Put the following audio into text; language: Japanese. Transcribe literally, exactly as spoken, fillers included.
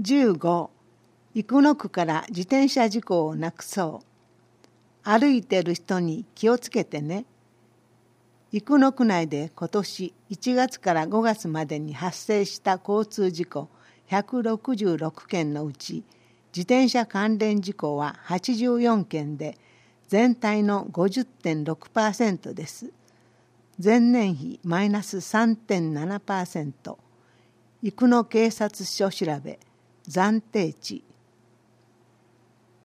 じゅうご、生野区から自転車事故をなくそう。歩いてる人に気をつけてね。生野区内で今年いちがつからごがつまでに発生した交通事故ひゃくろくじゅうろっけんのうち、自転車関連事故ははちじゅうよんけんで、全体の ごじゅってんろくパーセント です。前年比マイナス さんてんななパーセント。生野警察署調べ、暫定値